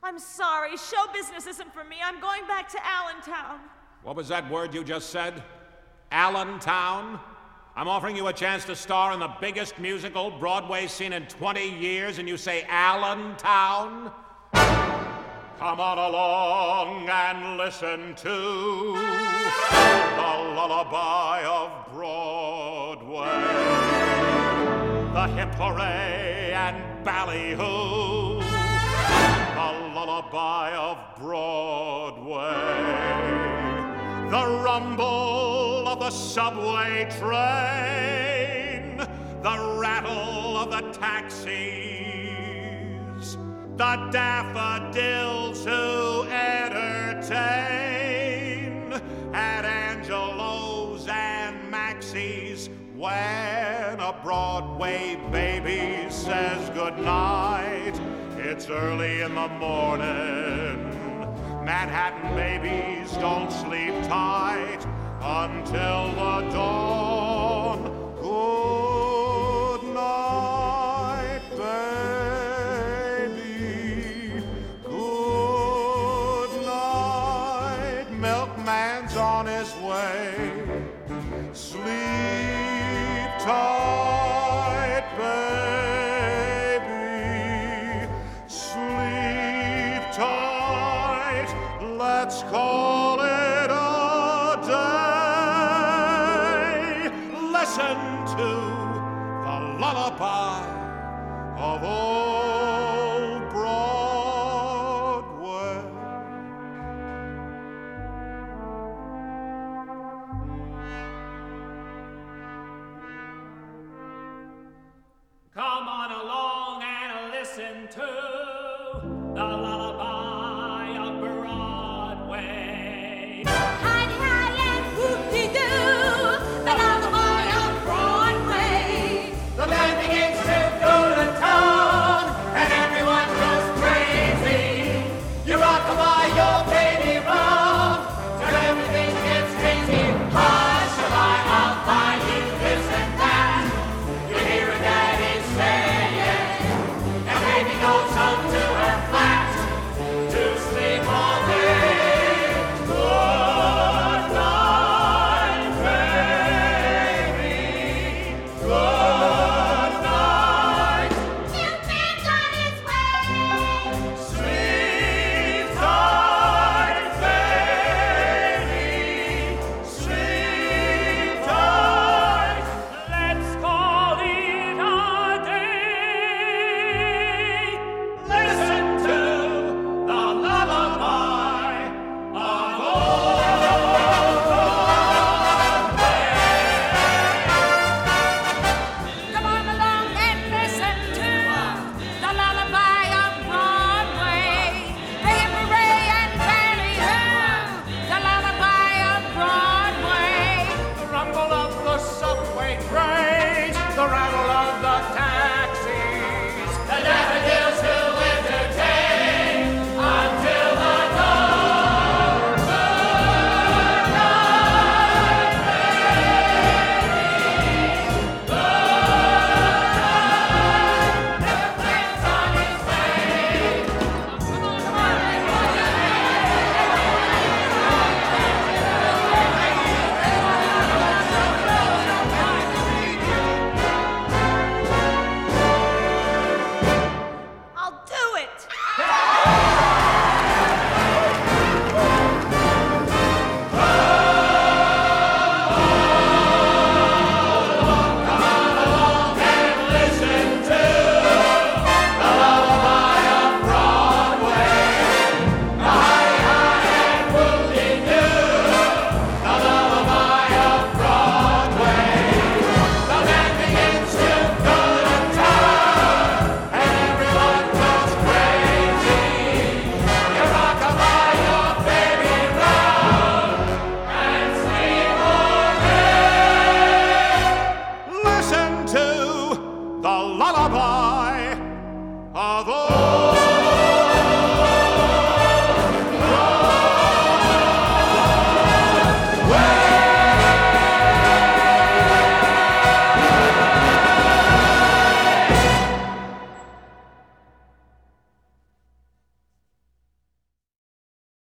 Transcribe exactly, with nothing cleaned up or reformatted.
I'm sorry. Show business isn't for me. I'm going back to Allentown. What was that word you just said? Allentown? I'm offering you a chance to star in the biggest musical Broadway seen in twenty years, and you say Allentown? Come on along and listen to the lullaby of Broadway, the hip hooray and ballyhoo, the lullaby of Broadway, the rumble of the subway train, the rattle of the taxis, the daffodils who entertain at Angelo's and Maxie's when a Broadway baby says goodnight. It's early in the morning. Manhattan babies don't sleep tight until the dawn. Good night, baby. Good night. Milkman's on his way. Sleep tight, baby. Sleep tight. Let's call it a day. Listen to the lullaby of old.